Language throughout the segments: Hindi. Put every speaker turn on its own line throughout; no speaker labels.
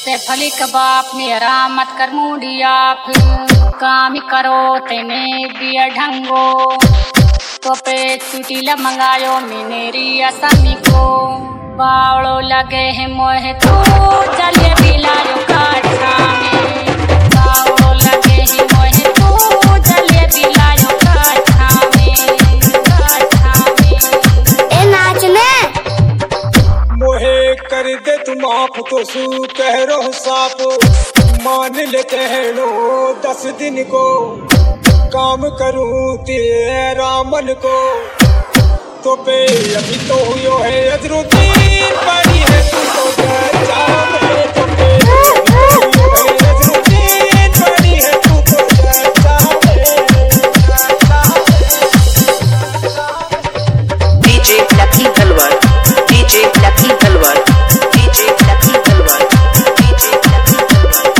फली का बाप मेरा मत कर मुंडिया, फिर काम ही करो तेने दिया ढंगो। तो पे चुटीला मंगायो मिनेरी असमी को, बावड़ो लगे है मोहे तो चलिए बिलायो काठा में। बावड़ो लगे है मोहे तो चलिए बिलायो काठा में, काठा में।
ए नाचने
मोहे कर दे तुम आप तो सू कह रो साप, मान ले कहनो 10 दिन को, काम करूं तेरा मन को। तो पे अभी तो हुयो है अजरुद्दीन, पड़ी है तू तो चर्चा में। तो पे अभी तो हुयो है अजरुद्दीन, पड़ी है तू तो चर्चा में।
DJ Lucky Talwar, DJ Lucky Talwar, DJ Lucky Talwar, DJ Lucky Talwar।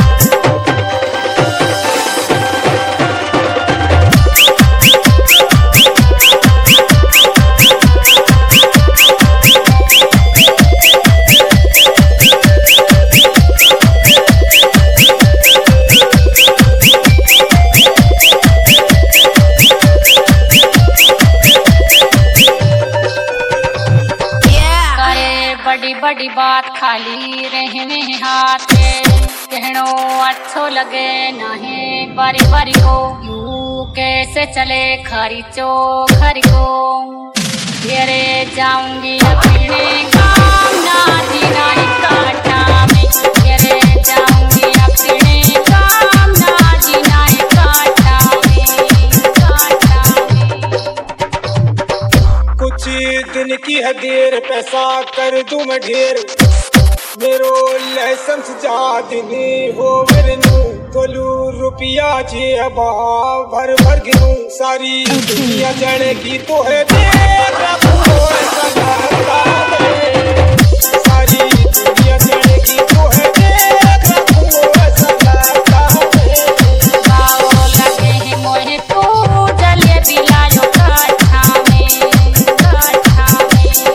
बड़ी बड़ी बात खाली रहने हाथ, कहनो अच्छो लगे नहीं बारी बारी को। यूं कैसे चले खरी चो खरी को, घेरे जाऊंगी अपने काम ना जीना ही काटा में। घेरे जाऊंगी अपने काम ना जीना ही काटा में, काटा में।
कुछ दिन की है देर, पैसा कर दूं मैं ढेर। मेरो लाइसेंस जा दिन हो मेरे नू, तोलू रुपया जी अबा भर भर गिनूं। सारी दुनिया जड़ेगी तो है देर रखो ऐसा लगता है। सारी दुनिया जड़ेगी तो है देर रखो ऐसा लगता है।
बावो लगे है मोहे तो जले बिलायो काठा में, काठा में।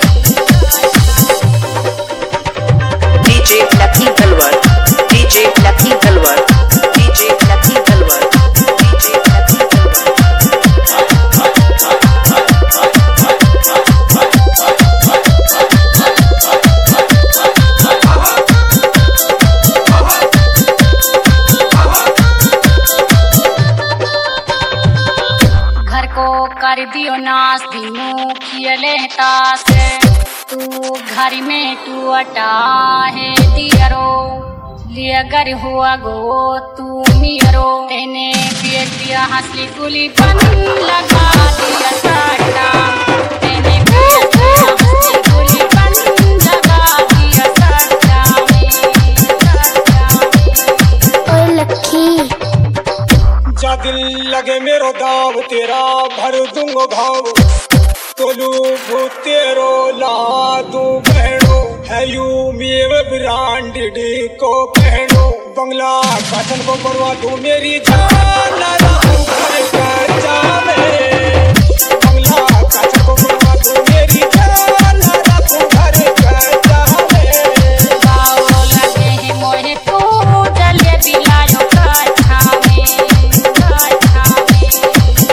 DJ Lucky Talwar, DJ Lucky Talwar, DJ Lucky Talwar, DJ Lucky Talwar।
घर को कर दियो नाश दिनों खियले तास, तू घर में तू अटा है दियरो। लिया घर हुआ गो तू मियरो, तेने पिए पिया हंसली गुली बन लगा दिया साटा। तेने पिए पिया हंसली गुली बन लगा दिया साटा में, साटा में।
ओए लक्की
जा दिल लगे मेरो दाव, तेरा भर दूंगो घाव। तोलू तेरो ला दूं बहनो, है यू मेव ब्रांडेड को पहनो। बंगला काचन को करवा दूं मेरी जान, ना रहूं घर कच्चा में। बंगला काचन को करवा दूं मेरी जान, ना रहूं घर कच्चा में।
बावो लगे है मोहे तो जले बिलायो काठा में, काठा में।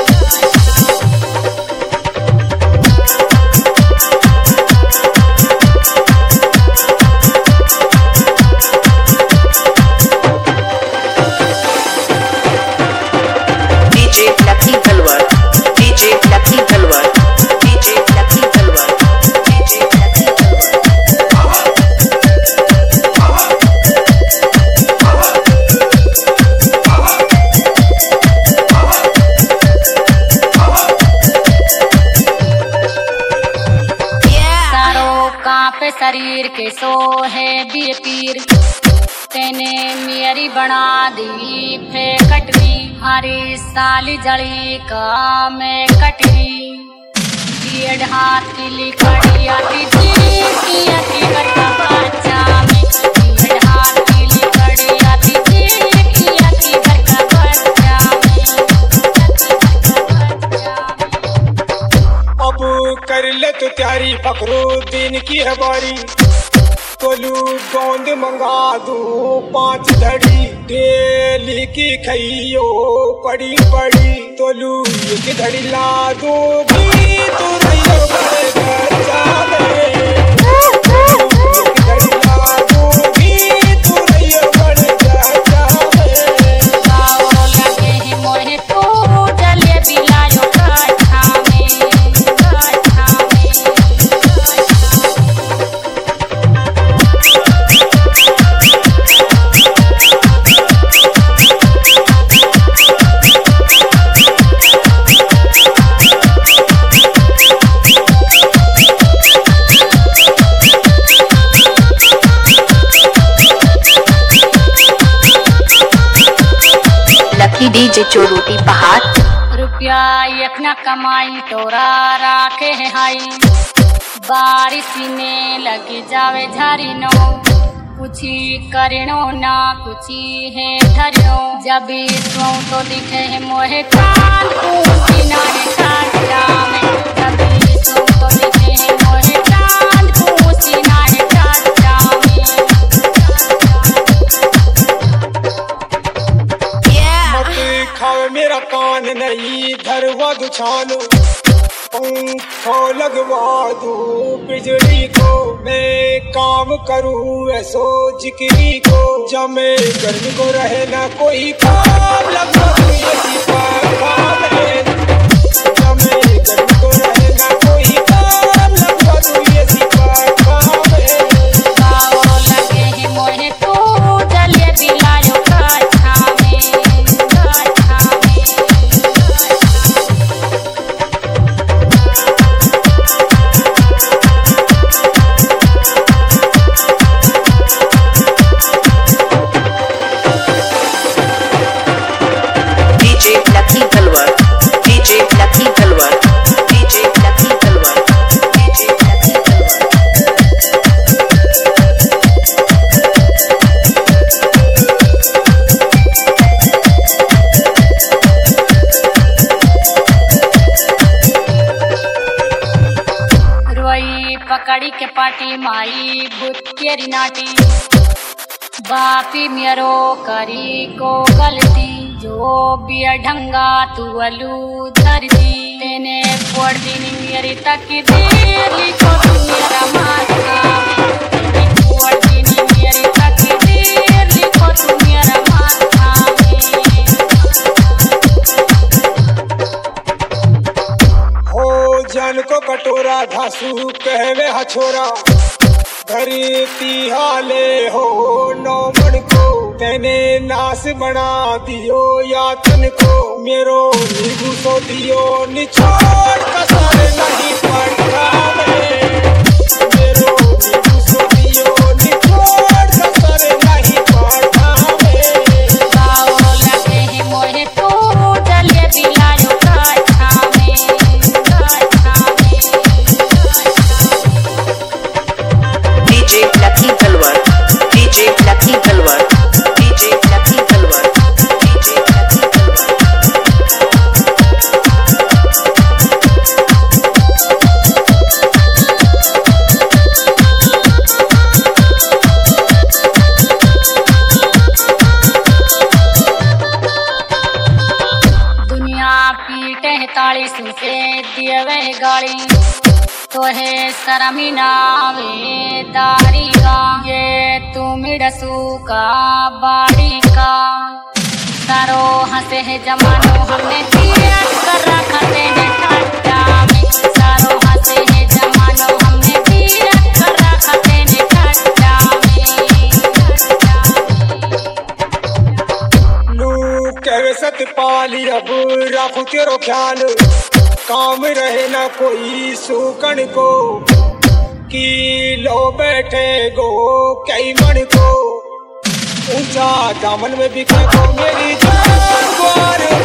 DJ Lucky Talwar, DJ Lucky Talwar, DJ Lucky Talwar, DJ Lucky Talwar।
सारो कांपे शरीर के सो है दिए पीर, तेने मेरी बना दी फे कटवी। हरी साली जड़ी का मैं कटवी, डेढ़ हाथ की लिखड़ी आती थी किया की करता बच्चा में। डेढ़ हाथ की लिखड़ी आती थी किया की करता बच्चा में,
अब कर ले तो त्यारी फखरुद्दीन की है बारी। तो तोलू गोंद मंगा दू 5 धड़ी डेली की खइयो पड़ी पड़ी तोलू 1 धड़ी ला दूंगी तू रहियो बड़े गच्चा में 1 धड़ी ला दूंगी तू रहियो बड़े गच्चा में
गाओ लगे ही मोहे तू जलेबी लायो काठा में काठा में
लकी डीजे चोरोटी पहाड़।
रुपया एक न कमाई तोरा राखे है हाई बारिश में लगी जावे झारी नो कुछी करिणो ना कुछी है ठरियो जब सो तो दिखे है मोहे कान कुछी ना है काटा में जब सो तो दिखे है मोहे कान कुछी ना है काटा में
मत खावे मेरा कान नहीं धरवा दुछानो पंखो लगवा दू बिजली को मैं काम करूँ ऐसो जिक्री को जमे गर्मी को रहे ना कोई काम लगवा दू ये सिपाही में जमे गर्मी को रहे ना कोई काम लगवा दू ये सिपाही में
गाओ लगे ही मोहे तू जलेबी लायो काठा में काठा में
DJ Lucky Talwar. DJ Lucky Talwar. DJ Lucky Talwar. DJ Lucky Talwar.
रोई पकड़ी के पाटी माई भूत केरी नाटी बापी मेरो करी को गलती जो बिया ढंगा तू अलू धरती तेने फोड़ दीनी मेरी तकदीर लिखो तू मेरा माथा में तेने फोड़ दीनी मेरी तकदीर लिखो तू मेरा माथा में
हो जान को कटोरा घासू कहवे हछोरा धरती हाले हो नौ मन को तेने नास बना दियो यातन को मेरो नींबू सो दियो निछोड़ कसर नहीं पड़ता में मेरो नींबू सो दियो निछोड़ कसर नहीं पड़ता में
गाओ लगे ही मोहे तू जलेबी लायो काठा में काठा में
DJ Lucky Talwar. DJ Lucky Talwar. DJ Lucky Talwar. DJ Lucky Talwar.
दुनिया पीटे है ताली सुनते दिए गाड़ी तो है शर्मी नावे दारी का ये तुम रसू का बाड़ी का सारो हंसे है जमानो हमने दिया कर रखा तेने ठट्टा में सारो हंसे है जमानो हमने दिया कर रखा तेने ठट्टा में
लू कहवे सतपाली अब राखू तेरो ख्याल काम रहे ना कोई सूकण को किलो बैठे गो कई मन को ऊंचा दामन में बिके को मेरी जान ग्वार